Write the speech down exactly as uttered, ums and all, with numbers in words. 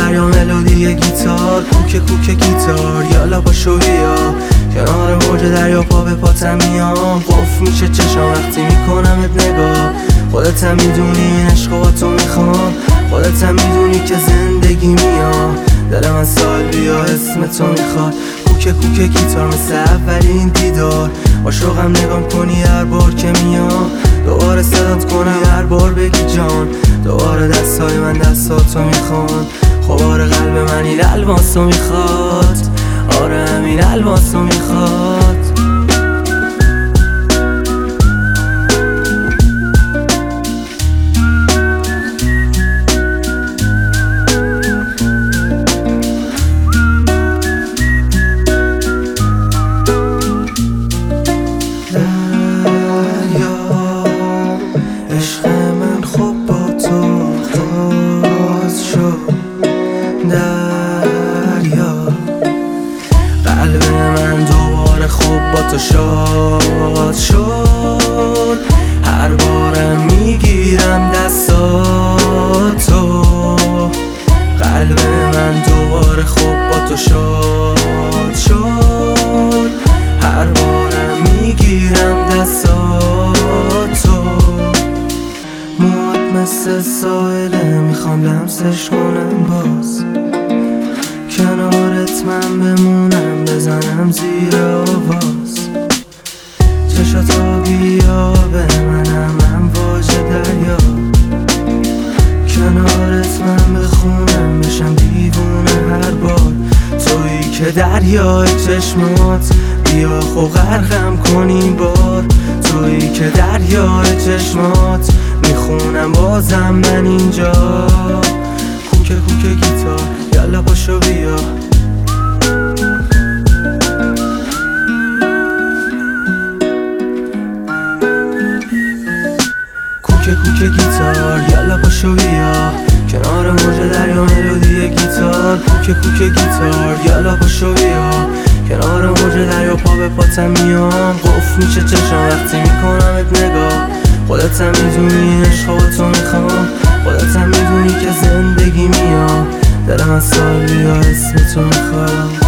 دریا ملودی گیتار، کوک کوک گیتار، یالا پاشو بیا کنار موج دریا، پا به پاتم میام، قفل میشه چشام وقتی میکنمت نگاه. خودت هم میدونی این عشق با تو میخوام، خودت هم میدونی که زندگی میام، دل من سال بیا اسم تو میخواد. کوک کوک گیتار مثل اولین دیدار، با شوقم نگام کنی هر بار که میام، دوباره صدات کنم هر بار بگی جان، دوباره دستای من دستاتو میخوان. خب آره قلب من این الماسو میخواد، آره همین الماسو میخواد. عشق من خوب با تو باز شد دریا، قلب من دوباره خوب با تو شاد شد، هر بارم میگیرم دستاتو، قلب من دوباره خوب با تو شاد شد، هر بارم میگیرم دستاتو. مثل سایله میخوام لمسش کنم باز، کنارت من بمونم بزنم زیر آواز، چشاتو بیا به منم امواج دریا، کنارت من بخونم بشم دیوونه هر بار، تویی که دریای چشمات بیا خو غرقم کنی بار، تویی که دریای چشمات میخونم بازم من اینجا. کوک کوک گیتار یالا پاشو بیا، کوک کوک گیتار یالا پاشو بیا کنار موج دریا ملودی گیتار، کوک کوک گیتار یالا پاشو بیا کنار موج دریا، پا به پاتم میام، قفل میشه چشام وقتی میکنمت نگاه. خودت هم میدونی این عشق با تو میخوام، خودت هم میدونی که زندگی میام، دل من سال بیا اسم تو میخوام.